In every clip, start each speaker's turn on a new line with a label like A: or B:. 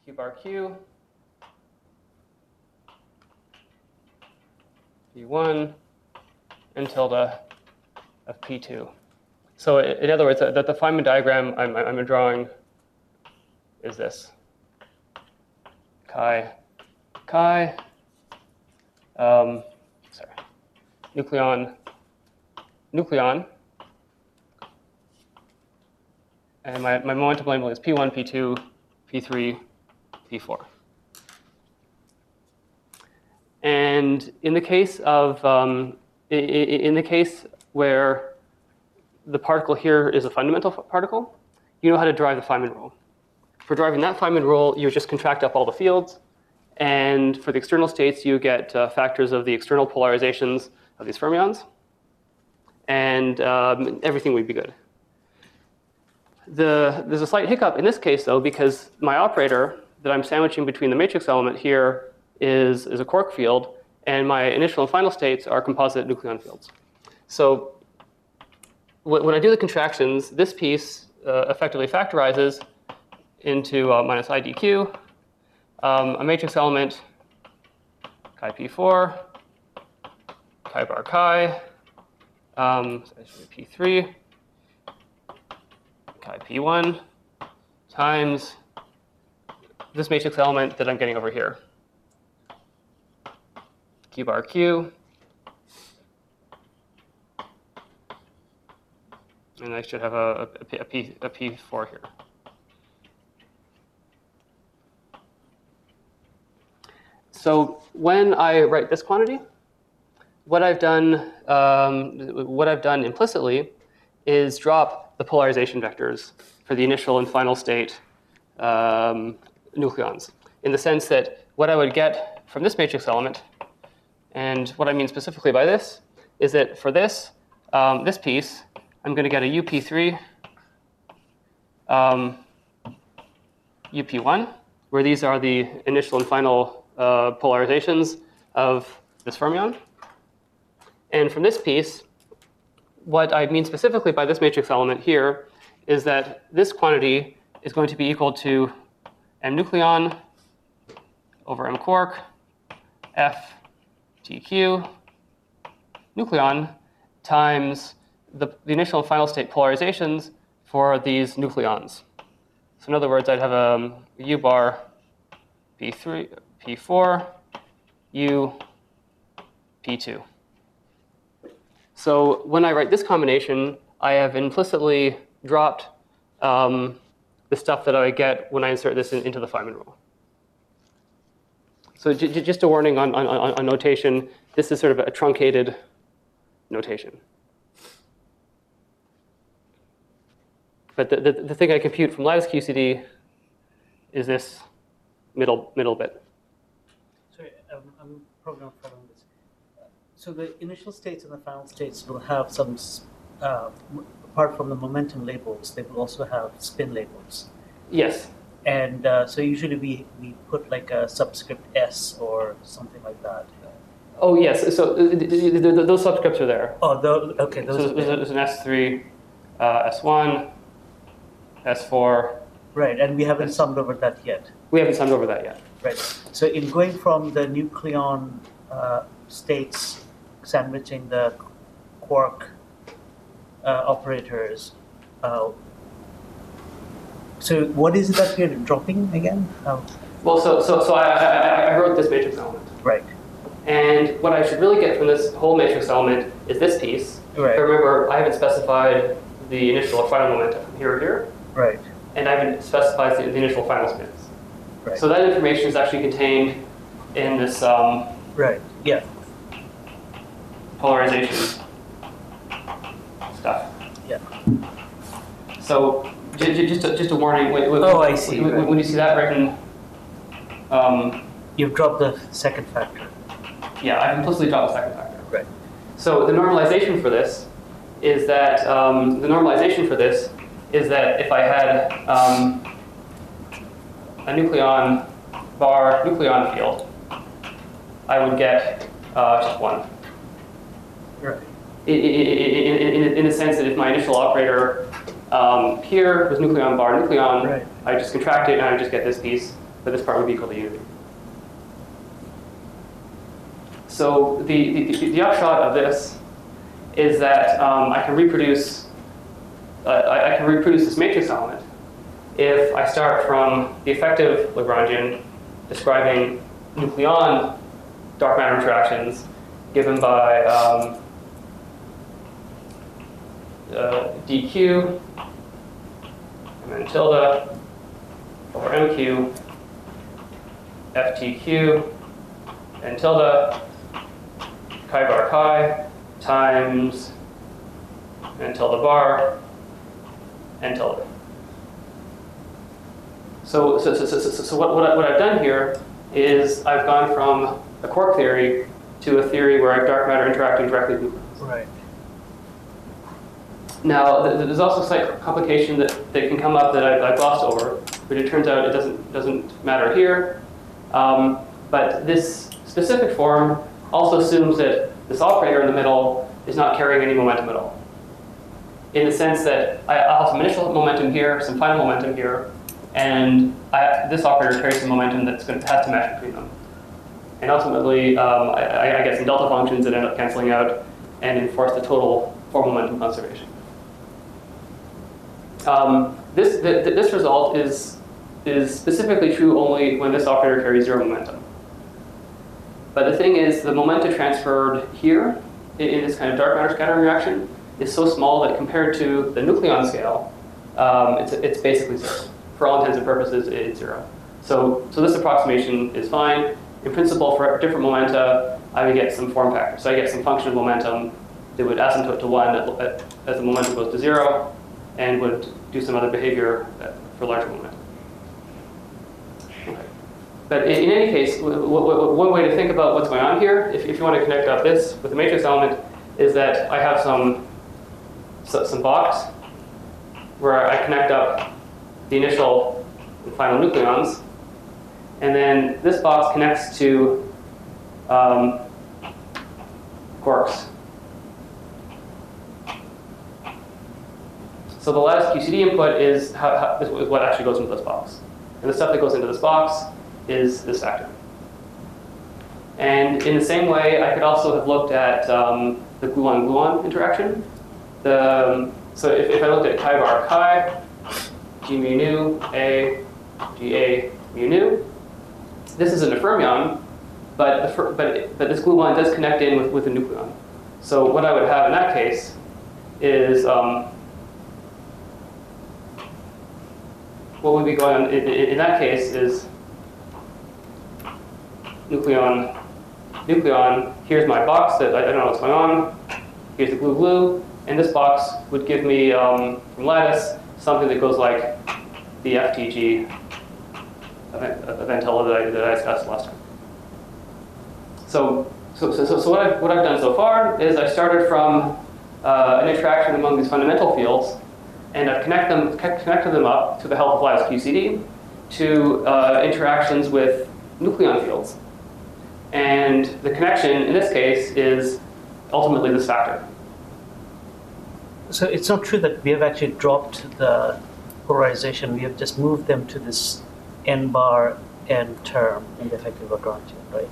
A: Q bar Q, P1, and tilde of P2. So in other words, the Feynman diagram I'm drawing is this. Chi, sorry, nucleon, and my momentum label is P1, P2, P3, P4. And in the case of in the case where the particle here is a fundamental particle, you know how to derive the Feynman rule. For deriving that Feynman rule, you just contract up all the fields, and for the external states, you get factors of the external polarizations of these fermions, and everything would be good. There's a slight hiccup in this case, though, because my operator that I'm sandwiching between the matrix element here is a quark field, and my initial and final states are composite nucleon fields. So when I do the contractions, this piece effectively factorizes into minus IDQ, a matrix element chi P4, chi bar chi, P3, chi P1 times this matrix element that I'm getting over here, Q bar Q, and I should have a P4 here. So when I write this quantity, what I've done implicitly is drop the polarization vectors for the initial and final state nucleons, in the sense that what I would get from this matrix element, and what I mean specifically by this, is that for this this piece, I'm going to get a UP3, UP1, where these are the initial and final polarizations of this fermion. And from this piece, what I mean specifically by this matrix element here is that this quantity is going to be equal to M nucleon over M quark F TQ nucleon times the initial and final state polarizations for these nucleons. So in other words, I'd have U bar P3, P4, U, P2. So when I write this combination, I have implicitly dropped the stuff that I get when I insert this into the Feynman rule. So just a warning on notation, this is sort of a truncated notation. But the thing I compute from lattice QCD is this middle bit.
B: Sorry, I'm probably not following this. So the initial states and the final states will have some, apart from the momentum labels, they will also have spin labels.
A: Yes.
B: And so usually we put like a subscript S or something like that.
A: Oh, yes. So those subscripts are there.
B: Oh, okay. Those
A: so there's an S3, S1, S4.
B: Right, and we haven't summed over that yet.
A: We haven't summed over that yet.
B: Right. So in going from the nucleon states sandwiching the quark operators, so what is it that we're dropping again?
A: Well, so I wrote this matrix element.
B: Right.
A: And what I should really get from this whole matrix element is this piece.
B: Right.
A: But remember, I haven't specified the initial or final momentum here or here.
B: Right.
A: And I haven't specified the initial final spins.
B: Right.
A: So that information is actually contained in this
B: right. Yeah.
A: polarization stuff.
B: Yeah.
A: So just a warning.
B: Oh, I see.
A: When you see that written,
B: you've dropped the second factor.
A: Yeah, I've implicitly dropped the second factor.
B: Right.
A: So the normalization for this is that if I had a nucleon bar nucleon field, I would get just one.
B: Right.
A: In the sense that if my initial operator here was nucleon bar nucleon,
B: right.
A: I just contract it and I just get this piece. but this part would be equal to unity. So the upshot of this is that I can reproduce this matrix element if I start from the effective Lagrangian describing nucleon dark matter interactions given by dq and then tilde over mq ftq and tilde chi bar chi times and tilde bar and tilde. So what I've done here is I've gone from a quark theory to a theory where I have dark matter interacting directly with nucleons.
B: Right.
A: Now, there's also a slight complication that can come up that I've glossed over, but it turns out it doesn't matter here. But this specific form also assumes that this operator in the middle is not carrying any momentum at all. In the sense that I'll have some initial momentum here, some final momentum here, and this operator carries some momentum that's has to match between them. And ultimately, I get some delta functions that end up canceling out and enforce the total form momentum conservation. This result is specifically true only when this operator carries zero momentum. But the thing is, the momentum transferred here in this kind of dark matter scattering reaction is so small that compared to the nucleon scale, it's basically zero. For all intents and purposes, it's zero. So this approximation is fine. In principle, for different momenta, I would get some form factor. So I get some function of momentum that would asymptote to 1 as the momentum goes to 0, and would do some other behavior for larger momentum. Okay. But in any case, one way to think about what's going on here, if you want to connect up this with the matrix element, is that I have some box where I connect up the initial and final nucleons, and then this box connects to quarks. So the lattice QCD input is what actually goes into this box. And the stuff that goes into this box is this factor. And in the same way, I could also have looked at the gluon-gluon interaction. So if I looked at chi bar chi, g mu nu, a, g a mu nu, this isn't a fermion, but this gluon does connect in with a nucleon. So what I would have in that case is what would be going on in that case is nucleon, here's my box that I don't know what's going on, here's the glue, and this box would give me, from lattice, something that goes like the FTG eventilla that I discussed last time. So what I've done so far is I started from an interaction among these fundamental fields, and I've connected them up to the help of lattice QCD to interactions with nucleon fields. And the connection in this case is ultimately this factor.
B: So it's not true that we have actually dropped the polarization. We have just moved them to this n bar n term in the effective Lagrangian, right?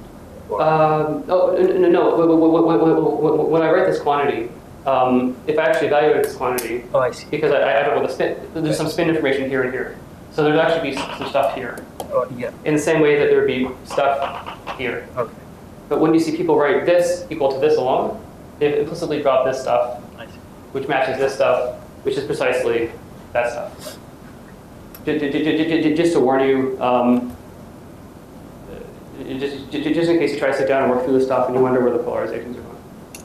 A: No. When I write this quantity, if I actually evaluate this quantity,
B: oh, I see.
A: Because I don't know the spin. There's some spin information here and here. So there'd actually be some stuff here.
B: Oh, yeah.
A: In the same way that there would be stuff here.
B: Okay.
A: But when you see people write this equal to this alone, they've implicitly dropped this stuff, which matches this stuff, which is precisely that stuff. Just to warn you, just in case you try to sit down and work through this stuff and you wonder where the polarizations are going.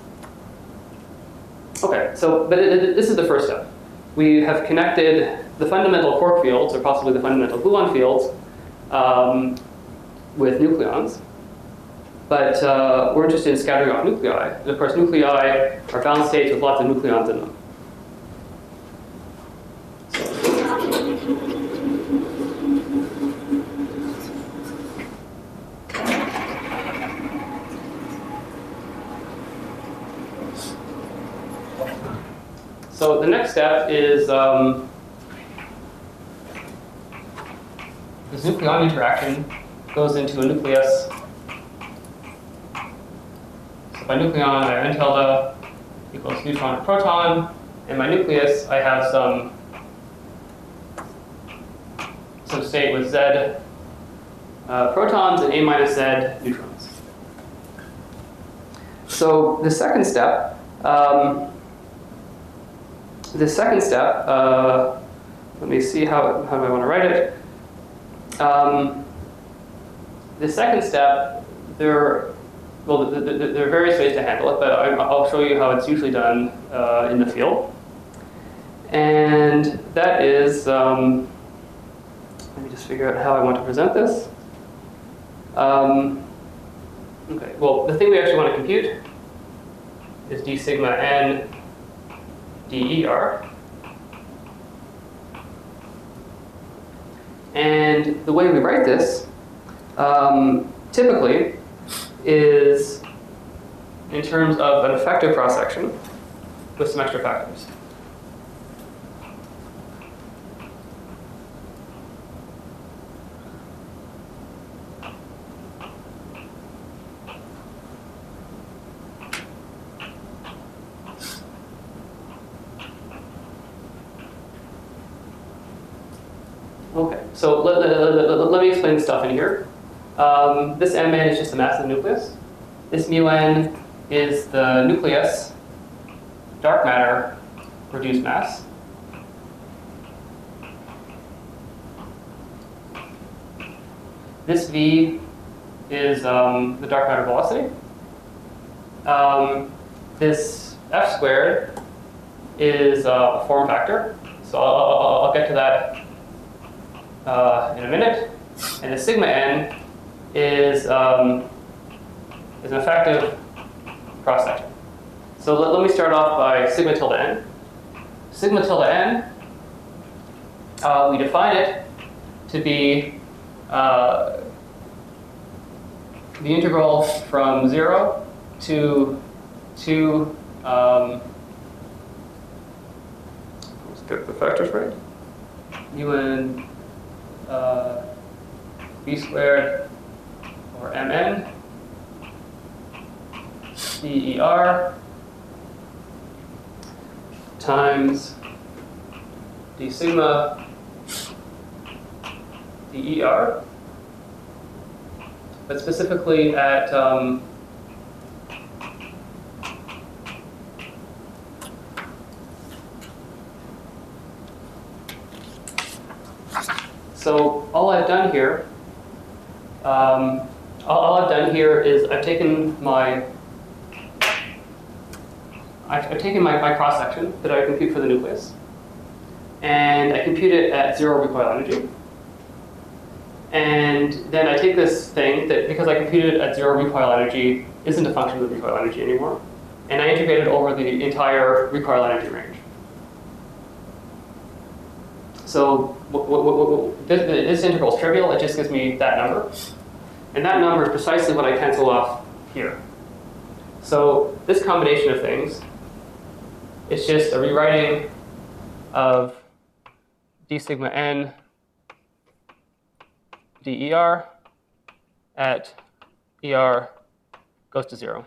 A: Okay, so but this is the first step. We have connected the fundamental quark fields, or possibly the fundamental gluon fields, with nucleons. But we're interested in scattering off nuclei. And of course, nuclei are bound states with lots of nucleons in them. So the next step is this nucleon interaction goes into a nucleus. So by nucleon, I have n tilde equals neutron to proton. In my nucleus, I have some state with Z protons and A minus Z neutrons. So the second step, let me see how do I want to write it. The second step, there are various ways to handle it, but I'll show you how it's usually done in the field. And that is, let me just figure out how I want to present this. Okay, well, the thing we actually want to compute is d sigma n DER. And the way we write this typically is in terms of an effective cross-section with some extra factors. Okay, so let me explain the stuff in here. This Mn is just the mass of the nucleus. This μn is the nucleus, dark matter, reduced mass. This V is the dark matter velocity. This F squared is a form factor. So I'll get to that in a minute. And the sigma n is an effective cross-section. So let me start off by sigma tilde n. Sigma tilde n, we define it to be the integral from 0 to 2, let's get the factors right, un b squared or mn DER times d sigma DER, but specifically at so all I've done here, is I've taken my cross section that I compute for the nucleus, and I compute it at 0 recoil energy. And then I take this thing that, because I computed it at 0 recoil energy, isn't a function of the recoil energy anymore, and I integrate it over the entire recoil energy range. So this integral is trivial. It just gives me that number. And that number is precisely what I cancel off here. So this combination of things is just a rewriting of d sigma n DER at ER goes to 0.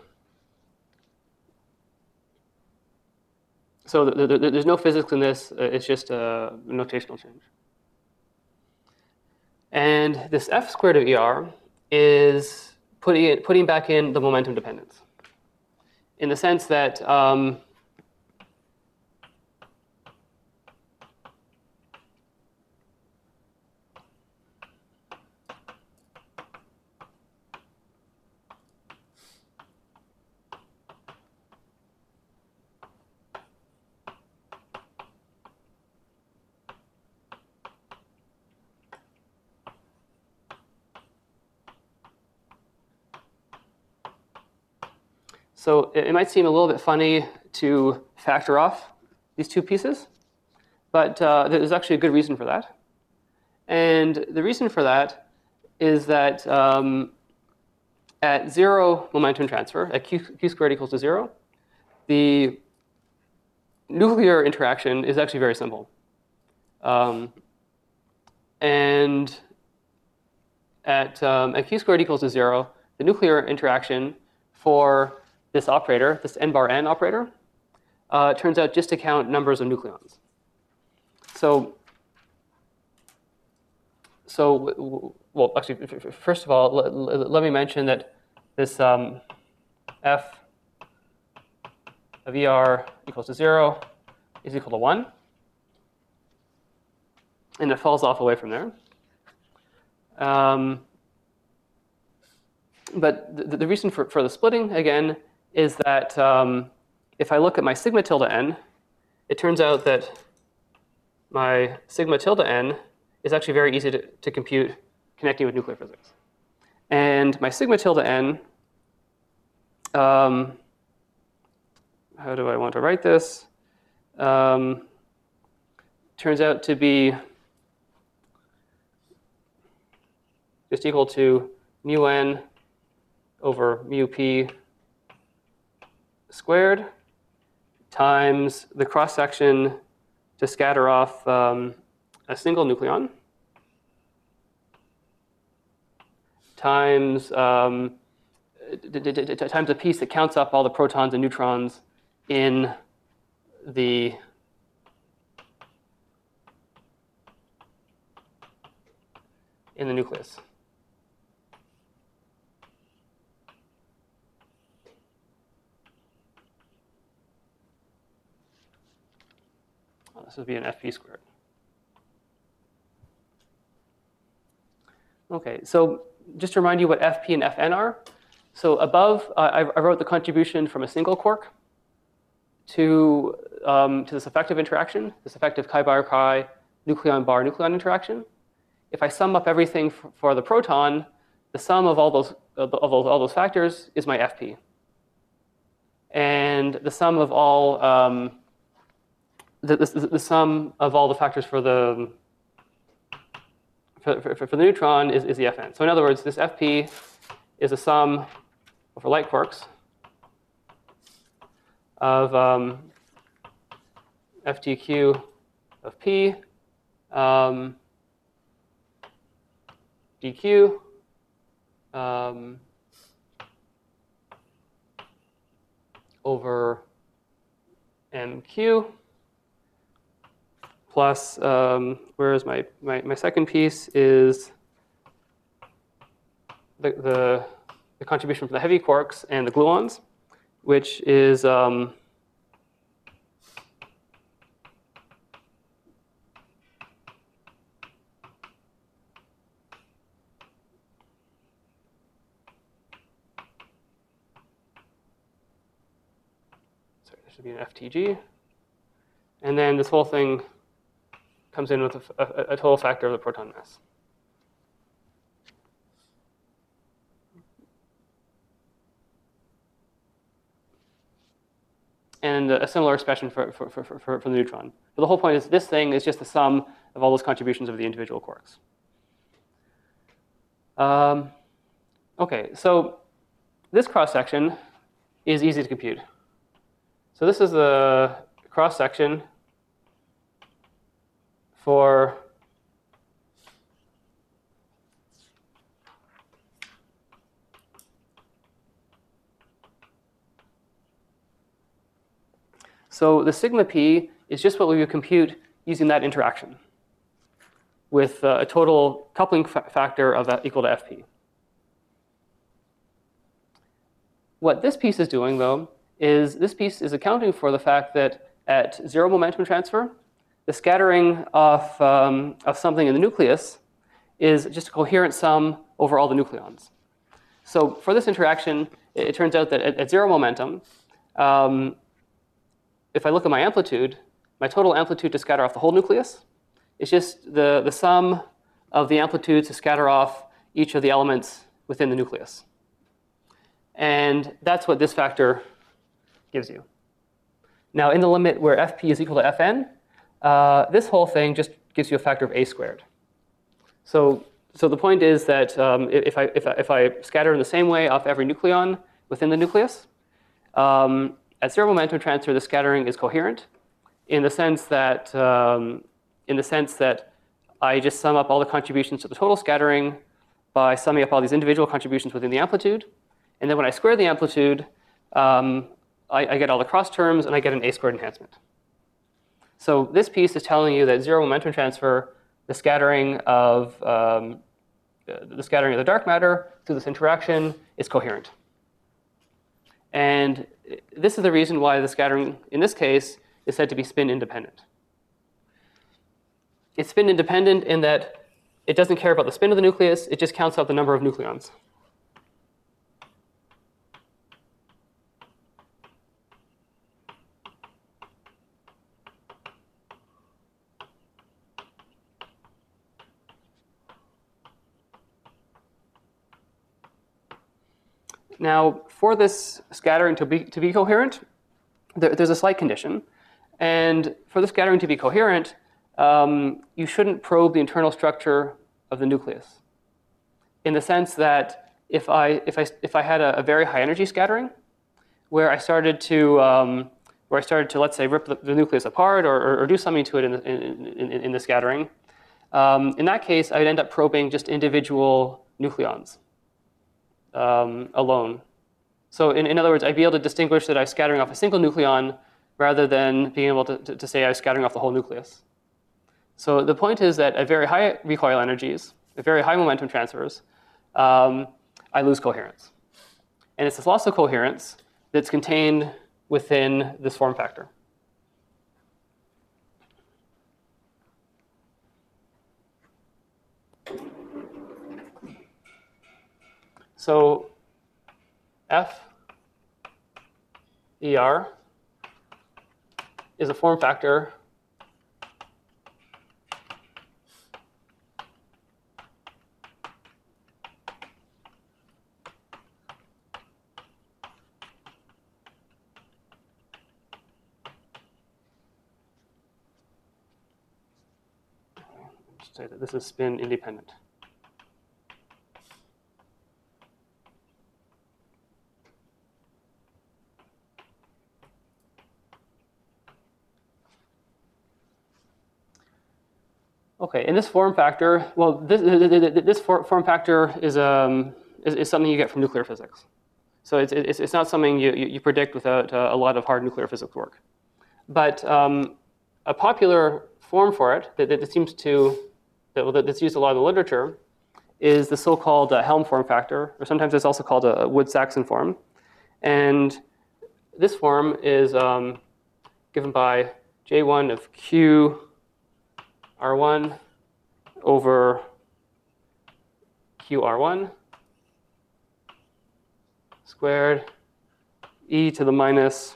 A: So there's no physics in this. It's just a notational change. And this F squared of ER is putting back in the momentum dependence, in the sense that so it might seem a little bit funny to factor off these two pieces, but there's actually a good reason for that. And the reason for that is that at 0 momentum transfer, at q squared equals to 0, the nuclear interaction is actually very simple. And at q squared equals to 0, the nuclear interaction for this operator, this n bar n operator, turns out just to count numbers of nucleons. Well, actually, first of all, let me mention that this f of ER equals to 0 is equal to 1. And it falls off away from there. But the reason for the splitting, again, is that if I look at my sigma tilde n, it turns out that my sigma tilde n is actually very easy to compute connecting with nuclear physics. And my sigma tilde n, how do I want to write this? Turns out to be just equal to mu n over mu p squared times the cross section to scatter off a single nucleon times times a piece that counts up all the protons and neutrons in the nucleus. This would be an FP squared. Okay, so just to remind you what FP and FN are. So above, I wrote the contribution from a single quark to this effective interaction, this effective chi-bar-chi nucleon-bar-nucleon interaction. If I sum up everything for the proton, the sum of all those factors is my FP. And the sum of all the sum of all the factors for the neutron is the Fn. So in other words, this Fp is a sum over light quarks of FTQ of P dq over MQ plus, where is my second piece is the contribution from the heavy quarks and the gluons, which is sorry, there should be an FTG. And then this whole thing comes in with a total factor of the proton mass. And a similar expression for the neutron. But the whole point is this thing is just the sum of all those contributions of the individual quarks. Okay, so this cross-section is easy to compute. So this is the cross-section for so the sigma p is just what we would compute using that interaction with a total coupling factor of equal to Fp. What this piece is doing, though, is this piece is accounting for the fact that at zero momentum transfer, the scattering of something in the nucleus is just a coherent sum over all the nucleons. So for this interaction, it turns out that at zero momentum, if I look at my amplitude, my total amplitude to scatter off the whole nucleus is just the sum of the amplitudes to scatter off each of the elements within the nucleus. And that's what this factor gives you. Now, in the limit where Fp is equal to Fn, this whole thing just gives you a factor of a squared. So the point is that if I scatter in the same way off every nucleon within the nucleus, at zero momentum transfer, the scattering is coherent in the sense that I just sum up all the contributions to the total scattering by summing up all these individual contributions within the amplitude. And then when I square the amplitude, I get all the cross terms, and I get an A squared enhancement. So this piece is telling you that zero momentum transfer, the scattering of the dark matter through this interaction, is coherent. And this is the reason why the scattering, in this case, is said to be spin independent. It's spin independent in that it doesn't care about the spin of the nucleus, it just counts out the number of nucleons. Now, for this scattering to be coherent, there's a slight condition. And for the scattering to be coherent, you shouldn't probe the internal structure of the nucleus, in the sense that if I had a very high energy scattering, where I started to let's say rip the nucleus apart or do something to it in the scattering, in that case I'd end up probing just individual nucleons alone. So in other words, I'd be able to distinguish that I was scattering off a single nucleon rather than being able to say I was scattering off the whole nucleus. So the point is that at very high recoil energies, at very high momentum transfers, I lose coherence. And it's this loss of coherence that's contained within this form factor. So F ER is a form factor say that this is spin independent. Okay, in this form factor, well, this form factor is something you get from nuclear physics. So it's not something you predict without a lot of hard nuclear physics work. But a popular form for it that's used a lot in the literature is the so-called Helm form factor, or sometimes it's also called a Wood-Saxon form. And this form is given by J1 of Q R1 over QR1 squared e to the minus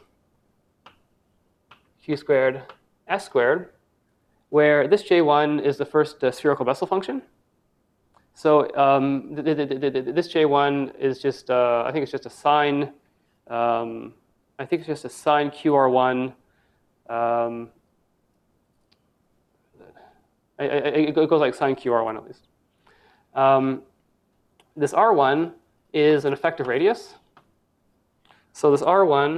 A: Q squared S squared, where this J1 is the first spherical Bessel function. So this J1 is just, I think it's just a sine, QR1. It goes like sine QR1 at least. This R1 is an effective radius. So this R1,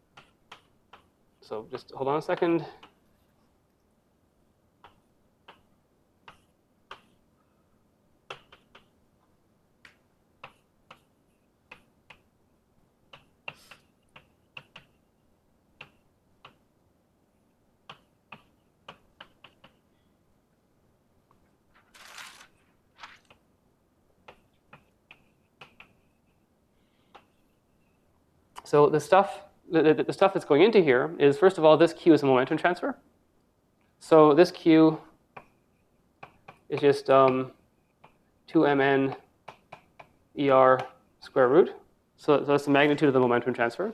A: so just hold on a second. So the stuff that's going into here is, first of all, this Q is a momentum transfer. So this Q is just 2mn ER square root. So that's the magnitude of the momentum transfer.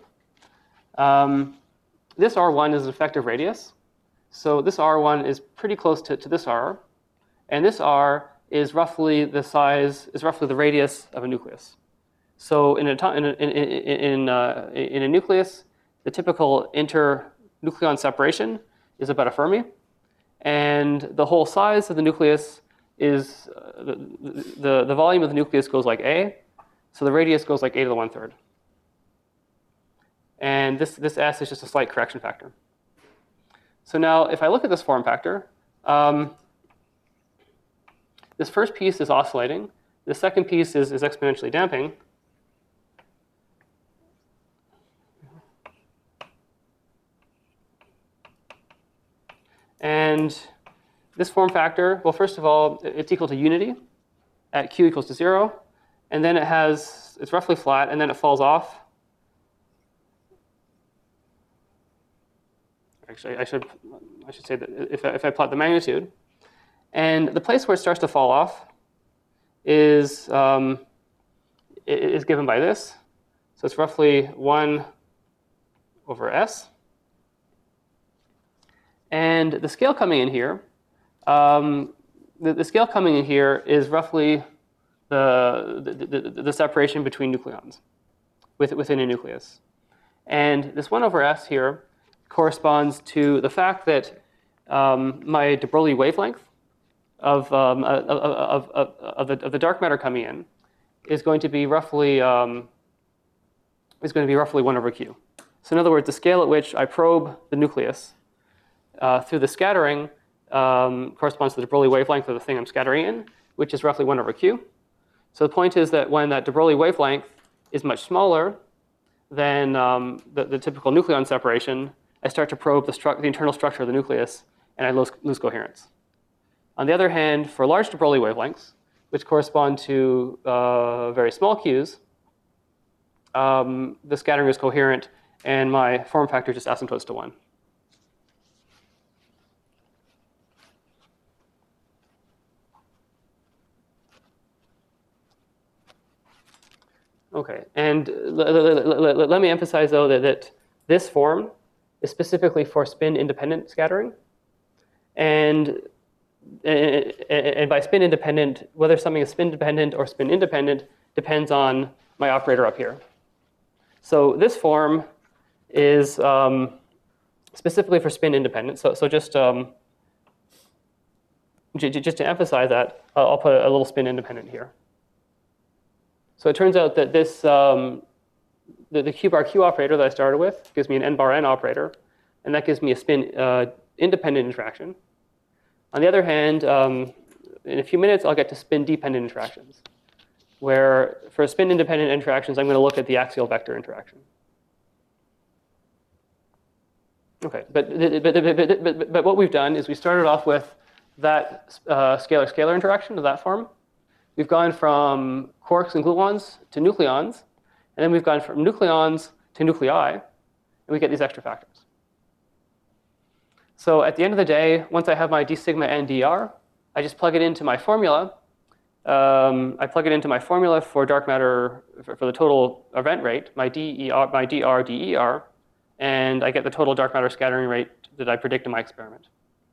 A: This R1 is an effective radius. So this R1 is pretty close to this R. And this R is roughly the radius of a nucleus. So in a nucleus, the typical internucleon separation is about a Fermi, and the whole size of the nucleus is the volume of the nucleus goes like A, so the radius goes like A to the 1/3. And this S is just a slight correction factor. So now, if I look at this form factor, this first piece is oscillating. The second piece is exponentially damping. And this form factor, well, first of all, it's equal to unity at q equals to 0. And then it's roughly flat, and then it falls off. Actually, I should say that if I plot the magnitude. And the place where it starts to fall off is given by this. So it's roughly 1 over s. And the scale coming in here, the scale coming in here is roughly the separation between nucleons within a nucleus. And this 1 over s here corresponds to the fact that my de Broglie wavelength of the dark matter coming in is going to be roughly 1 over q. So in other words, the scale at which I probe the nucleus through the scattering corresponds to the de Broglie wavelength of the thing I'm scattering in, which is roughly 1 over q. So the point is that when that de Broglie wavelength is much smaller than the typical nucleon separation, I start to probe the internal structure of the nucleus, and I lose coherence. On the other hand, for large de Broglie wavelengths, which correspond to very small q's, the scattering is coherent, and my form factor just asymptotes to 1. Okay, and let me emphasize, though, that this form is specifically for spin-independent scattering. And by spin-independent, whether something is spin-dependent or spin-independent depends on my operator up here. So this form is specifically for spin-independent. So just to emphasize that, I'll put a little spin-independent here. So it turns out that this the q bar q operator that I started with gives me an n bar n operator, and that gives me a spin-independent interaction. On the other hand, in a few minutes, I'll get to spin-dependent interactions, where for spin-independent interactions, I'm going to look at the axial vector interaction. Okay, but what we've done is we started off with that scalar-scalar interaction of that form. We've gone from quarks and gluons to nucleons, and then we've gone from nucleons to nuclei, and we get these extra factors. So at the end of the day, once I have my d sigma n dr, I just plug it into my formula. I plug it into my formula for dark matter for the total event rate, my dr der, and I get the total dark matter scattering rate that I predict in my experiment.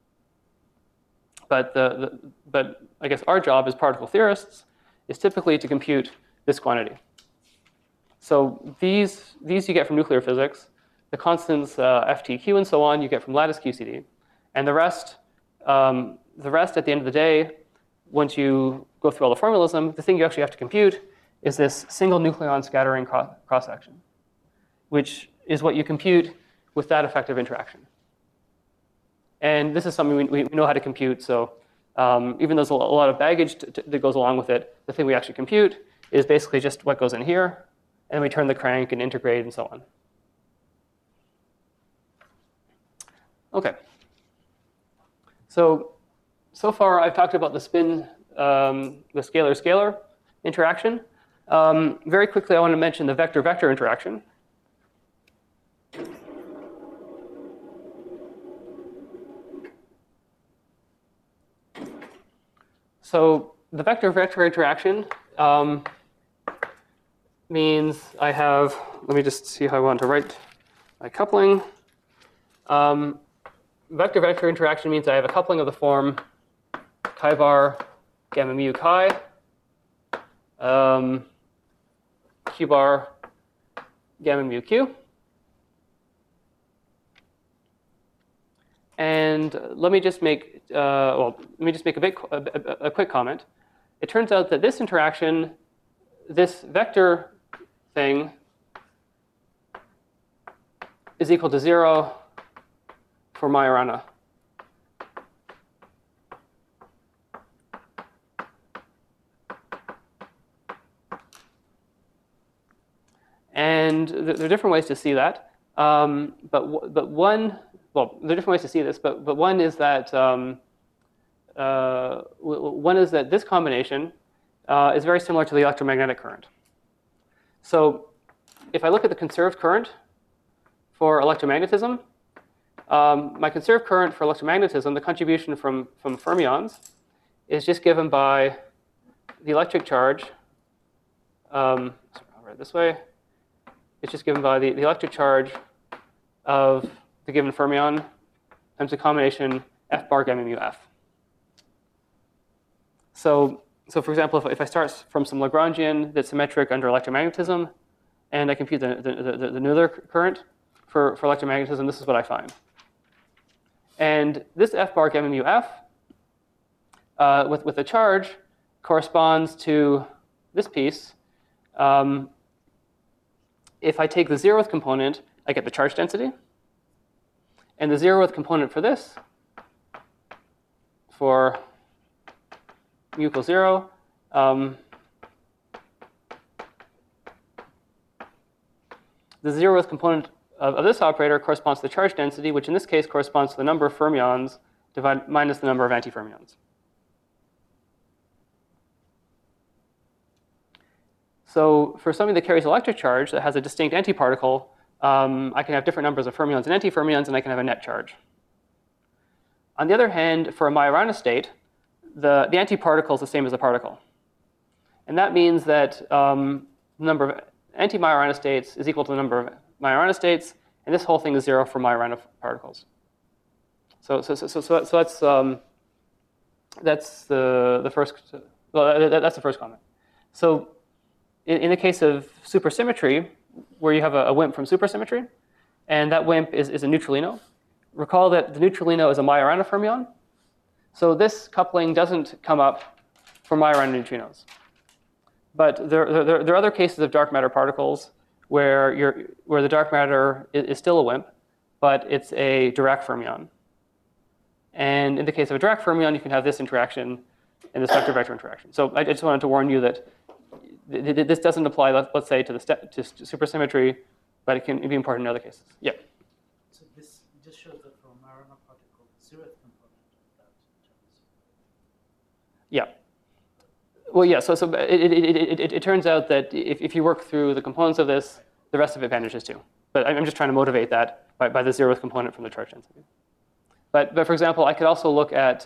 A: But I guess our job as particle theorists is typically to compute this quantity. So these you get from nuclear physics. The constants ft, q, and so on you get from lattice QCD. And the rest at the end of the day, once you go through all the formalism, the thing you actually have to compute is this single nucleon scattering cross-section, which is what you compute with that effective interaction. And this is something we know how to compute. So even though there's a lot of baggage that goes along with it, the thing we actually compute is basically just what goes in here. And then we turn the crank and integrate and so on. OK. So far, I've talked about the spin, the scalar-scalar interaction. Very quickly, I want to mention the vector-vector interaction. So the vector-vector interaction means I have, let me just see how I want to write my coupling. Vector-vector interaction means I have a coupling of the form chi bar gamma mu chi, q bar gamma mu q. And let me just make a quick comment. It turns out that this interaction, this vector thing, is equal to 0 for Majorana. And there are different ways to see that. But one, well, there are different ways to see this, but one is that this combination is very similar to the electromagnetic current. So if I look at the conserved current for electromagnetism, my conserved current for electromagnetism, the contribution from fermions, is just given by the electric charge. Sorry, I'll write it this way. It's just given by the electric charge of the given fermion times the combination F bar gamma mu F. So for example, if I start from some Lagrangian that's symmetric under electromagnetism, and I compute the Noether current for electromagnetism, this is what I find. And this F bar gamma mu F with the charge corresponds to this piece. If I take the 0th component, I get the charge density. And the 0th component for this, for mu equals 0, the 0th component of this operator corresponds to the charge density, which in this case corresponds to the number of fermions minus the number of antifermions. So for something that carries electric charge that has a distinct antiparticle, I can have different numbers of fermions and antifermions, and I can have a net charge. On the other hand, for a Majorana state, the antiparticle is the same as the particle. And that means that the number of anti-Majorana states is equal to the number of Majorana states, and this whole thing is 0 for Majorana particles. So that's the first. Well, that's the first comment. So in the case of supersymmetry, where you have a WIMP from supersymmetry, and that WIMP is a neutralino, recall that the neutralino is a Majorana fermion. So this coupling doesn't come up for Majorana neutrinos. But there are other cases of dark matter particles where the dark matter is still a WIMP, but it's a Dirac fermion. And in the case of a Dirac fermion, you can have this interaction and this vector-vector interaction. So I just wanted to warn you that this doesn't apply, let's say, to supersymmetry, but it can be important in other cases. Yeah.
B: So this just shows that for a Majorana particle, the 0th component of that terms.
A: Yeah. Well, yeah. So it turns out that if you work through the components of this, the rest of it vanishes too. But I'm just trying to motivate that by the 0th component from the charge density. But for example, I could also look at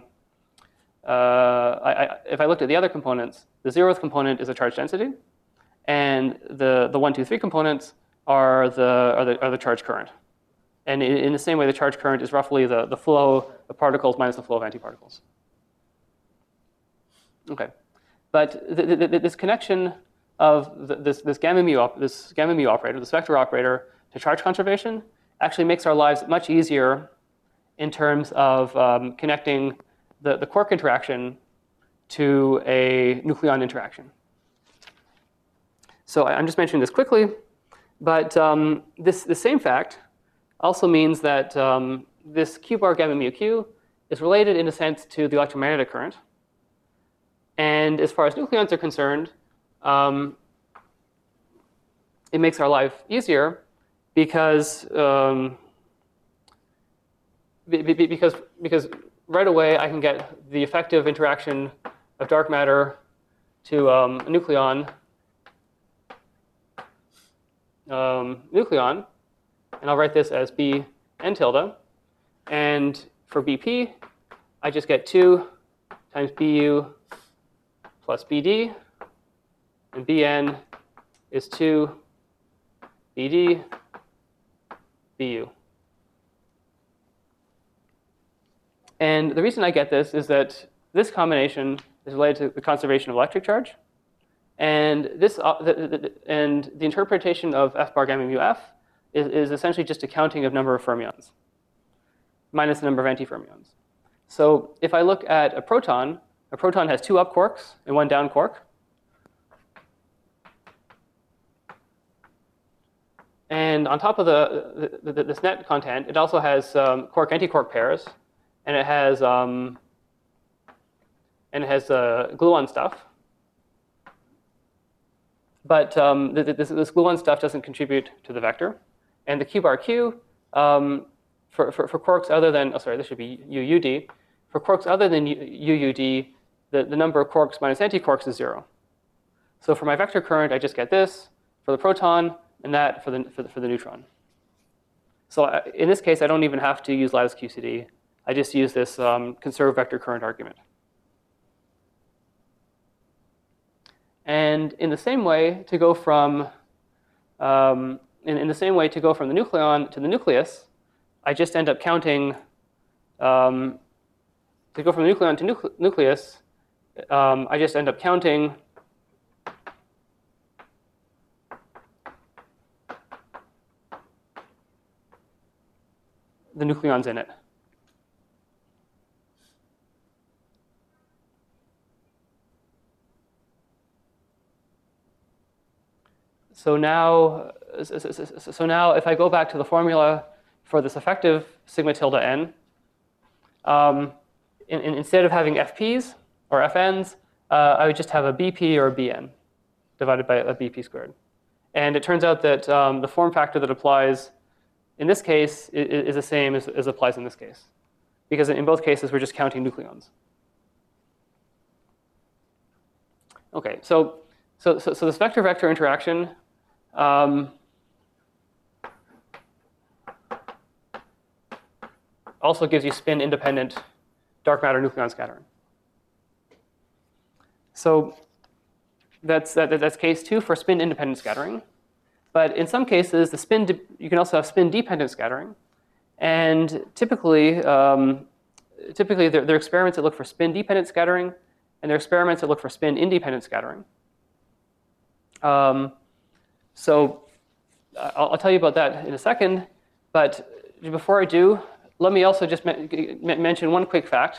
A: if I looked at the other components, the 0th component is a charge density, and the 1, 2, 3 components are the charge current. And in the same way, the charge current is roughly the flow of particles minus the flow of antiparticles. Okay, but this connection of this gamma mu operator, this vector operator, to charge conservation actually makes our lives much easier in terms of connecting the quark interaction to a nucleon interaction. So I'm just mentioning this quickly, but the same fact also means that this q bar gamma mu q is related in a sense to the electromagnetic current. And as far as nucleons are concerned, it makes our life easier because right away I can get the effective interaction of dark matter to a nucleon, and I'll write this as B n tilde. And for BP, I just get 2 times BU plus BD, and Bn is 2 BD BU. And the reason I get this is that this combination is related to the conservation of electric charge, and the interpretation of F bar gamma mu F is essentially just a counting of number of fermions minus the number of antifermions. So if I look at a proton has 2 up quarks and 1 down quark. And on top of this net content, it also has quark-antiquark pairs, and it has gluon stuff. but this glue-on stuff doesn't contribute to the vector. And the q bar q, for quarks other than, oh sorry, this should be UUD. For quarks other than UUD, the number of quarks minus antiquarks is 0. So for my vector current, I just get this for the proton and that for the neutron. So in this case, I don't even have to use lattice QCD. I just use this conserved vector current argument. And in the same way, to go from in the same way to go from the nucleon to the nucleus, I just end up counting. To go from the nucleon to nucleus, I just end up counting the nucleons in it. So now if I go back to the formula for this effective sigma tilde n, instead of having FPs or FNs, I would just have a BP or a BN divided by a BP squared. And it turns out that the form factor that applies in this case is the same as applies in this case, because in both cases we're just counting nucleons. Okay, so this vector-vector interaction also gives you spin-independent dark matter nucleon scattering. So that's case 2 for spin-independent scattering. But in some cases, you can also have spin-dependent scattering. And typically there are experiments that look for spin-dependent scattering, and there are experiments that look for spin-independent scattering. So I'll tell you about that in a second. But before I do, let me also just mention one quick fact.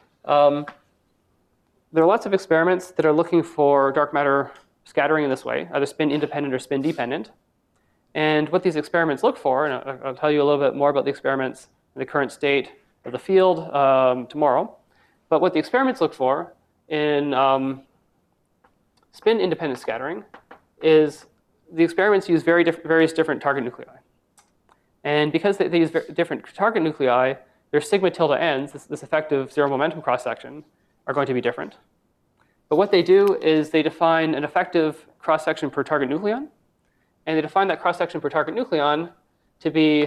A: There are lots of experiments that are looking for dark matter scattering in this way, either spin-independent or spin-dependent. And what these experiments look for, and I'll tell you a little bit more about the experiments in the current state of the field tomorrow. But what the experiments look for in spin-independent scattering is the experiments use various different target nuclei. And because they use different target nuclei, their sigma tilde n's, this effective zero momentum cross-section, are going to be different. But what they do is they define an effective cross-section per target nucleon, and they define that cross-section per target nucleon to be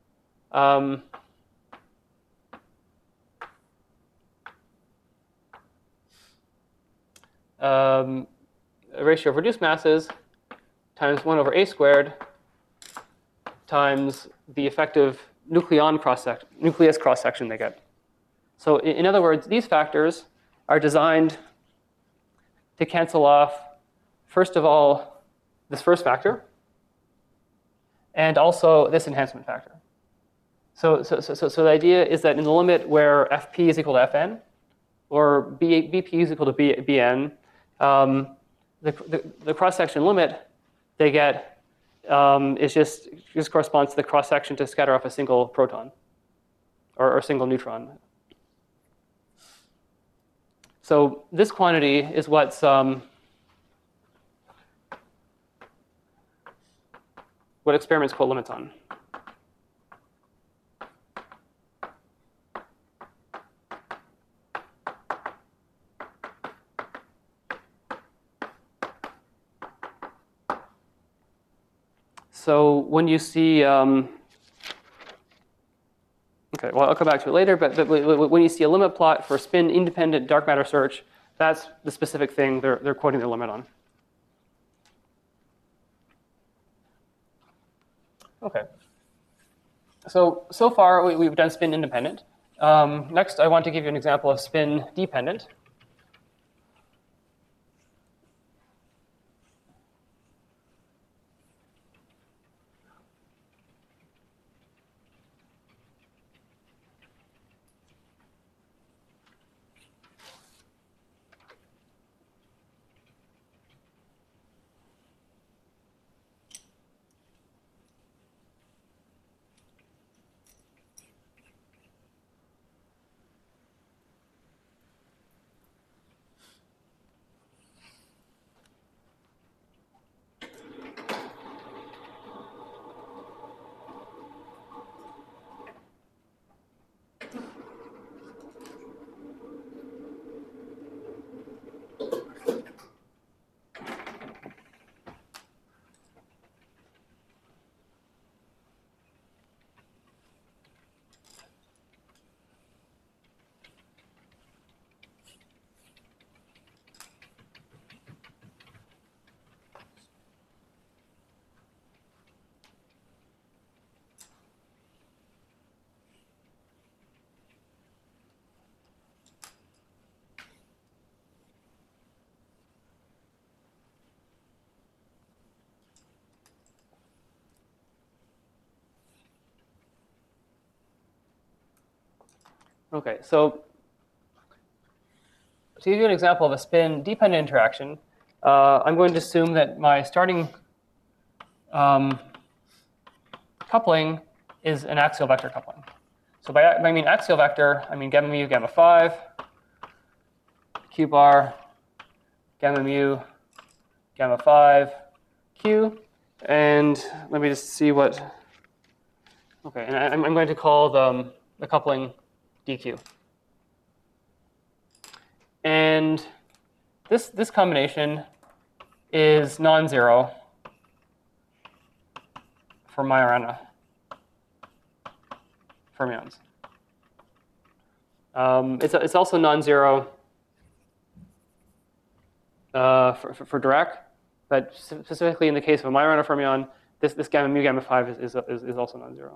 A: a ratio of reduced masses times 1 over a squared times the effective nucleus cross-section they get. So in other words, these factors are designed to cancel off, first of all, this first factor, and also this enhancement factor. So the idea is that in the limit where Fp is equal to Fn, or Bp is equal to Bn, the cross-section limit they get just corresponds to the cross-section to scatter off a single proton or a single neutron. So this quantity is what's what experiments quote limits on. So when you see, okay, well, I'll come back to it later, but when you see a limit plot for spin-independent dark matter search, that's the specific thing they're quoting their limit on. Okay. So far, we've done spin-independent. Next, I want to give you an example of spin-dependent. Okay, so to give you an example of a spin-dependent interaction, I'm going to assume that my starting coupling is an axial vector coupling. So by I mean axial vector, I mean gamma mu, gamma 5, q bar, gamma mu, gamma 5, q. And let me just see what. Okay, and I'm going to call the coupling dq. And this combination is non-zero for Majorana fermions. It's also non-zero for Dirac, but specifically in the case of a Majorana fermion, this gamma mu gamma 5 is also non-zero.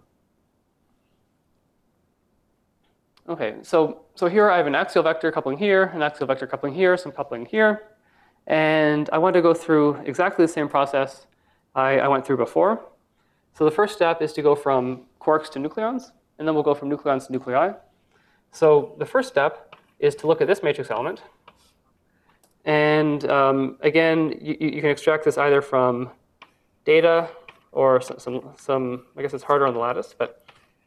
A: Okay, so here I have an axial vector coupling here, an axial vector coupling here, some coupling here, and I want to go through exactly the same process I went through before. So the first step is to go from quarks to nucleons, and then we'll go from nucleons to nuclei. So the first step is to look at this matrix element. And again, you can extract this either from data or some I guess it's harder on the lattice, but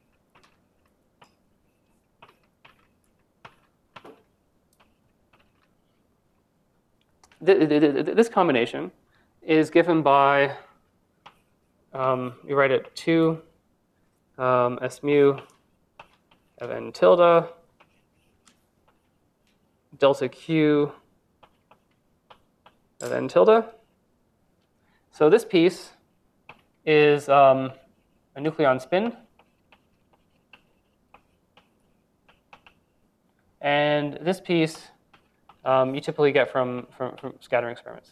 A: this combination is given by, you write it 2 S mu of n tilde delta q of n tilde. So this piece is a nucleon spin. And this piece you typically get from scattering experiments.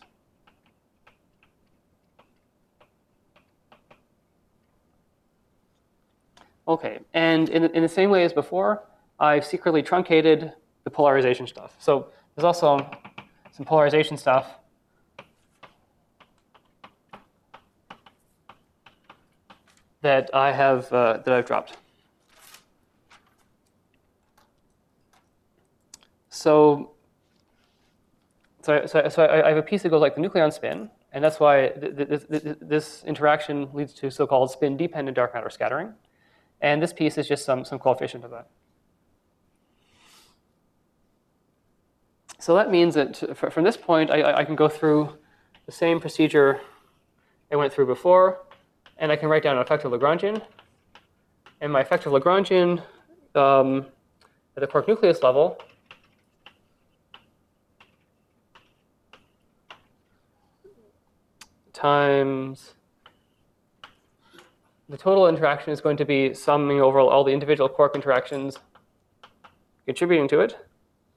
A: Okay, and in the same way as before, I've secretly truncated the polarization stuff. So there's also some polarization stuff that I've dropped. So I have a piece that goes like the nucleon spin, and that's why this interaction leads to so-called spin-dependent dark matter scattering. And this piece is just some coefficient of that. So that means that from this point, I can go through the same procedure I went through before, and I can write down an effective Lagrangian. And my effective Lagrangian at the quark nucleus level times the total interaction is going to be summing over all the individual quark interactions contributing to it.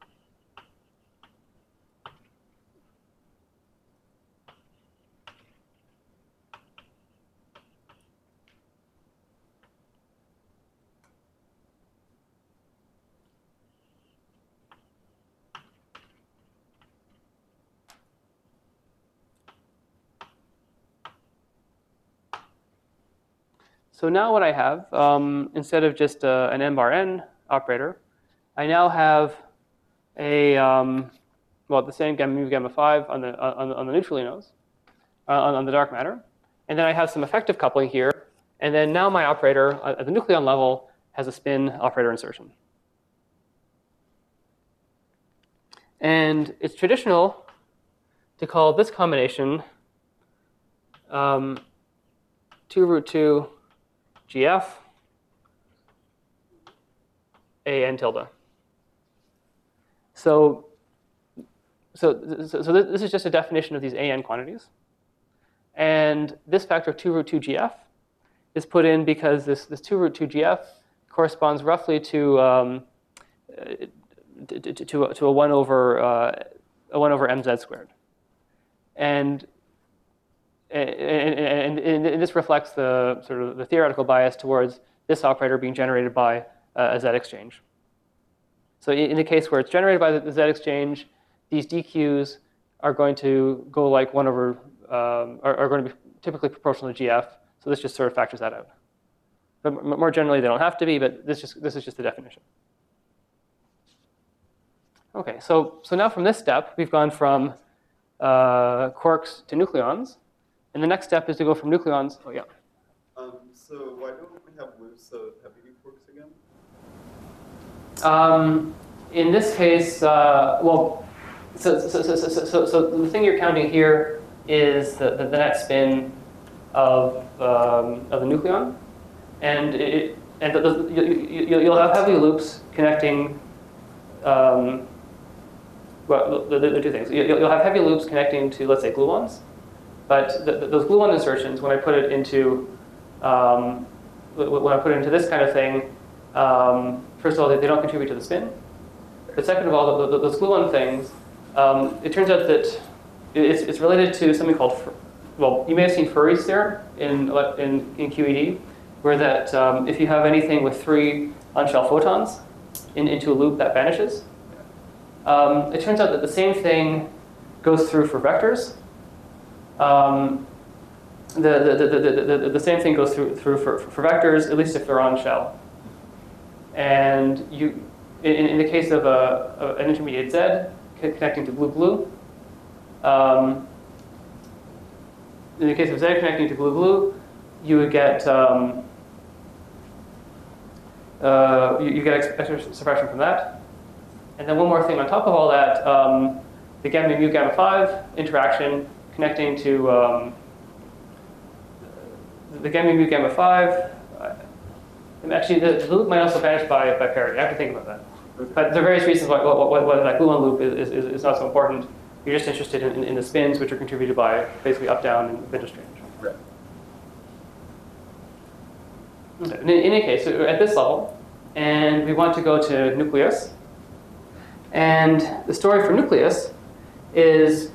A: So now what I have, instead of just an n bar n operator, I now have a the same gamma mu gamma 5 on the neutralinos, on the dark matter, and then I have some effective coupling here, and then now my operator at the nucleon level has a spin operator insertion. And it's traditional to call this combination 2 root 2 GF A n tilde. So this is just a definition of these AN quantities. And this factor of 2 root 2 GF is put in because this 2 root 2 GF corresponds roughly to a 1 over mz squared. And this reflects the sort of the theoretical bias towards this operator being generated by a Z exchange. So in the case where it's generated by the Z exchange, these DQs are going to go like 1 over, are going to be typically proportional to GF. So this just sort of factors that out. But more generally, they don't have to be, but this is just the definition. Okay, so now from this step, we've gone from quarks to nucleons. And the next step is to go from nucleons. Oh, yeah.
C: So why don't we have loops of heavy quarks again?
A: In this case, well, so the thing you're counting here is the net spin of the nucleon, and you'll have heavy loops connecting. Well, there are two things. You'll have heavy loops connecting to, let's say, gluons, but those gluon insertions, when I put it into this kind of thing, first of all, they don't contribute to the spin. But second of all, those gluon things, it turns out that it's related to something called, well, you may have seen Furry's theorem in QED, where that if you have anything with 3 on-shell photons into a loop, that vanishes. It turns out that the same thing goes through for vectors. The same thing goes through for vectors, at least if they're on shell. And you, in the case of an intermediate Z connecting to blue, in the case of Z connecting to blue, you would get you get extra suppression from that. And then one more thing on top of all that, the gamma mu gamma 5 interaction connecting to the gamma mu gamma 5. Actually, the loop might also vanish by parity. I have to think about that. But there are various reasons why that gluon loop is not so important. You're just interested in the spins, which are contributed by basically up, down, and bit exchange.
C: Right.
A: In any case, so at this level, and we want to go to nucleus. And the story for nucleus is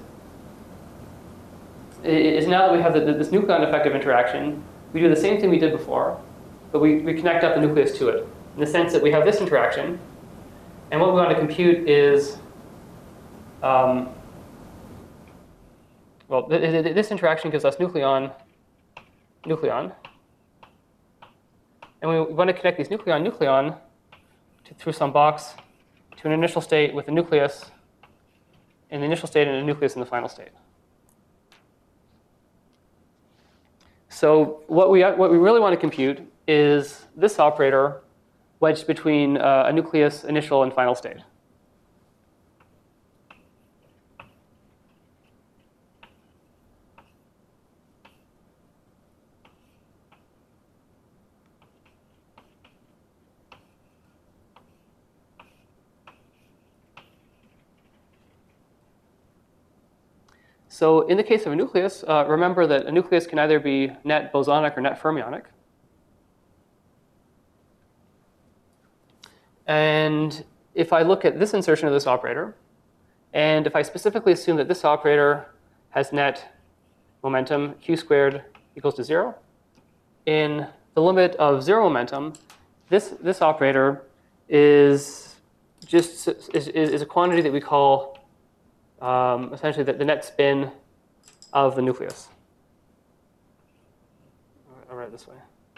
A: now that we have this nucleon effective interaction, we do the same thing we did before, but we connect up the nucleus to it, in the sense that we have this interaction, and what we want to compute is, well, this interaction gives us nucleon, and we want to connect these nucleon through some box to an initial state with a nucleus in the initial state and a nucleus in the final state. So what we really want to compute is this operator wedged between a nucleus initial and final state. So in the case of a nucleus, remember that a nucleus can either be net bosonic or net fermionic. And if I look at this insertion of this operator, and if I specifically assume that this operator has net momentum q squared equals to 0, in the limit of 0 momentum, this operator is just is a quantity that we call essentially the net spin of the nucleus. I'll write it this way.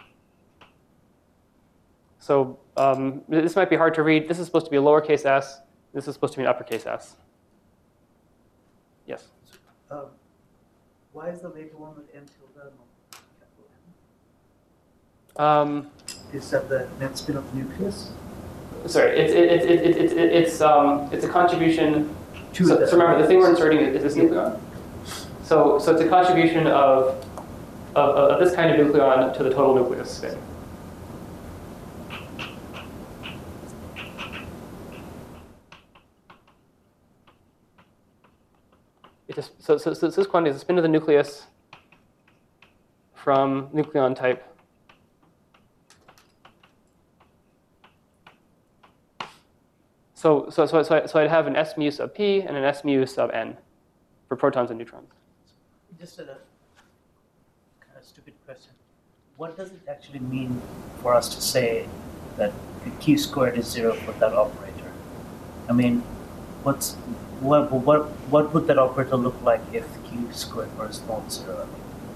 A: So this might be hard to read. This is supposed to be a lowercase s. This is supposed to be an uppercase s. Yes?
B: Why is the later one with m tilde
A: Um,
B: is that the net spin of the nucleus?
A: Sorry, it's a contribution. So remember, the thing we're inserting is this nucleon. So it's a contribution of this kind of nucleon to the total nucleus spin. So this quantity is the spin of the nucleus from nucleon type. So I'd have an S mu sub p and an S mu sub n for protons and neutrons.
B: Just a kind of stupid question. What does it actually mean for us to say that the q squared is 0 for that operator? I mean, what would that operator look like if q squared was not 0?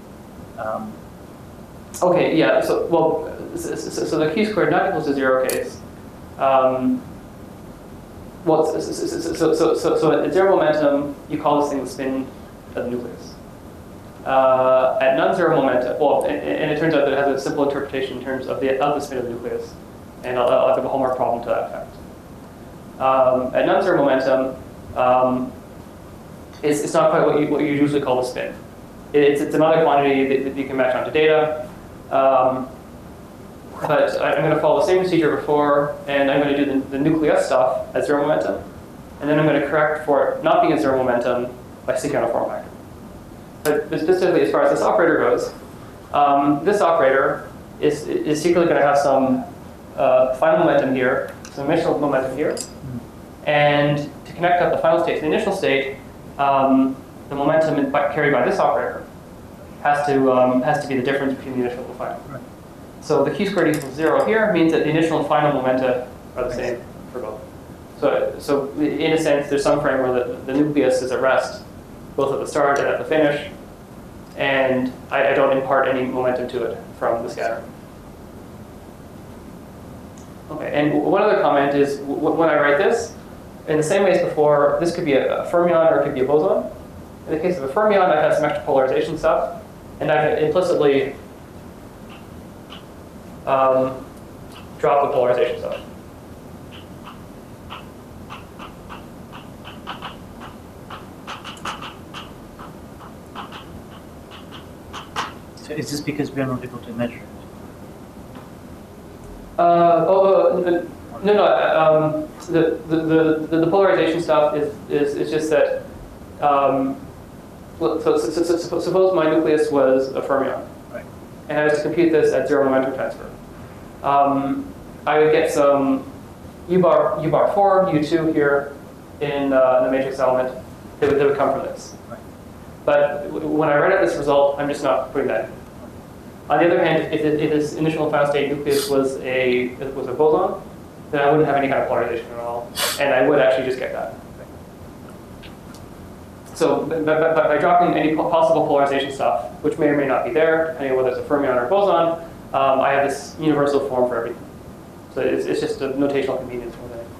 A: Okay, yeah. So well, so the q squared not equals to 0 case. well, so at zero momentum, you call this thing the spin of the nucleus. At non-zero momentum, well, and it turns out that it has a simple interpretation in terms of the spin of the nucleus, and I'll give a homework problem to that effect. At non-zero momentum, it's not quite what you usually call a spin. It's another quantity that you can match onto data. But I'm going to follow the same procedure before, and I'm going to do the nucleus stuff at zero momentum. And then I'm going to correct for it not being at zero momentum by sticking on a form factor. But specifically, as far as this operator goes, this operator is secretly going to have some final momentum here, some initial momentum here. And to connect up the final state to the initial state, the momentum carried by this operator has to be the difference between the initial and the final. Right. So the q squared equals 0 here means that the initial and final momenta are the same for both. So in a sense, there's some frame where the nucleus is at rest, both at the start and at the finish, and I don't impart any momentum to it from the scatter. Okay, and one other comment is when I write this, in the same way as before, this could be a fermion or it could be a boson. In the case of a fermion, I have some extra polarization stuff, and I've implicitly drop the polarization stuff.
B: So is this because we are not able to measure it?
A: No. The polarization stuff is just that. So suppose my nucleus was a fermion,
B: right,
A: and I was to compute this at zero momentum transfer. I would get some U-bar 4, U2 here in the matrix element that would come from this.
B: right.
A: But when I write out this result, I'm just not putting that in. On the other hand, if this initial and final state nucleus was a boson, then I wouldn't have any kind of polarization at all, and I would actually just get that. So by dropping any possible polarization stuff, which may or may not be there, depending on whether it's a fermion or a boson, I have this universal form for everything. So it's just a notational convenience more than anything.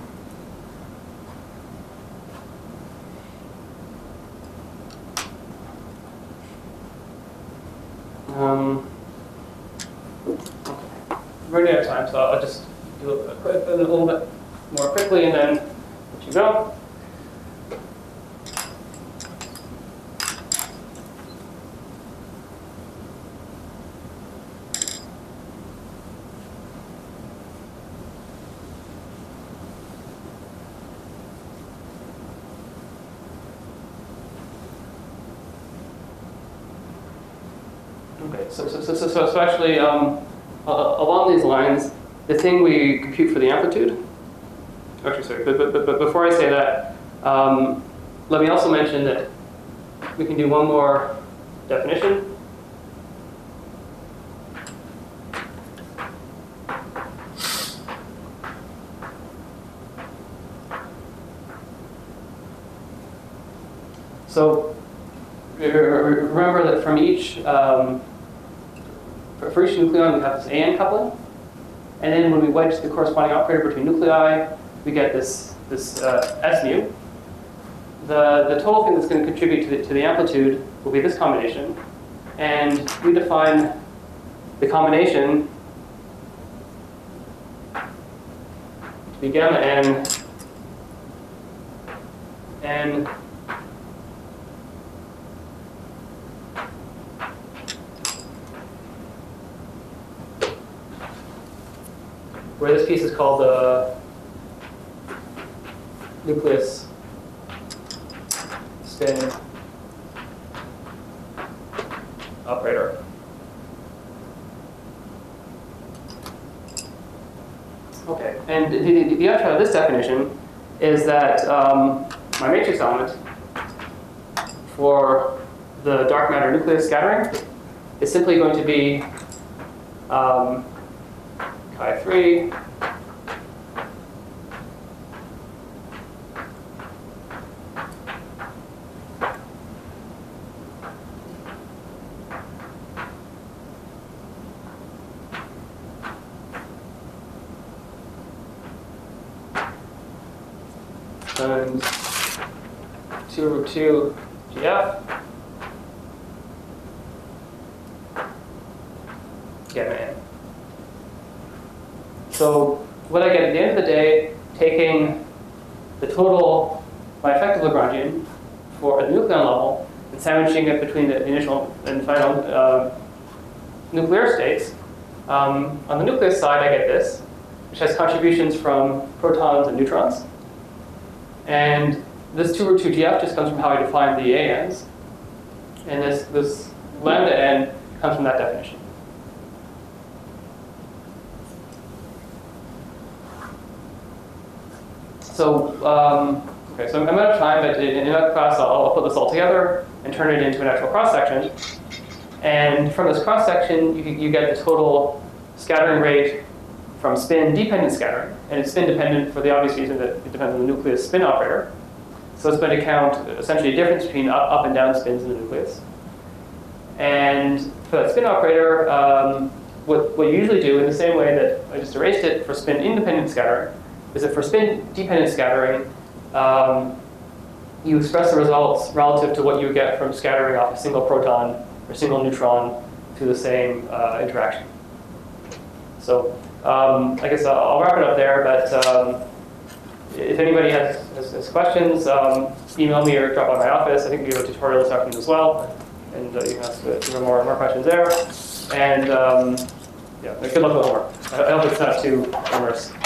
A: Okay. We're running out of time, so I'll just do a little bit more quickly and then let you go. Okay, so actually, along these lines, the thing we compute for the amplitude, actually, sorry, but before I say that, let me also mention that we can do one more definition. So remember that from each for each nucleon, we have this AN coupling, and then when we wedge the corresponding operator between nuclei, we get this S mu. The total thing that's going to contribute to the amplitude will be this combination, and we define the combination to be gamma n where this piece is called the nucleus spin operator. Okay, and the upshot of this definition is that my matrix element for the dark matter nucleus scattering is simply going to be chi3 times 2 over 2 GF. Gamma n. So what I get at the end of the day, taking the total, my effective Lagrangian for the nucleon level, and sandwiching it between the initial and final nuclear states. On the nucleus side, I get this, which has contributions from protons and neutrons. And this 2 over 2 GF just comes from how I define the ANs. And this lambda n comes from that definition. So, okay, so I'm out of time, but in that class, I'll put this all together and turn it into an actual cross-section. And from this cross-section, you get the total scattering rate from spin-dependent scattering. And it's spin-dependent for the obvious reason that it depends on the nucleus spin operator. So it's going to count essentially a difference between up and down spins in the nucleus. And for that spin operator, what you usually do in the same way that I just erased it for spin-independent scattering is that for spin-dependent scattering, you express the results relative to what you would get from scattering off a single proton or single neutron through the same interaction. So I guess I'll wrap it up there, but if anybody has questions, email me or drop by my office. I think we have a tutorial this afternoon as well, and you can ask more questions there. And yeah, good luck with the homework. I hope it's not too onerous.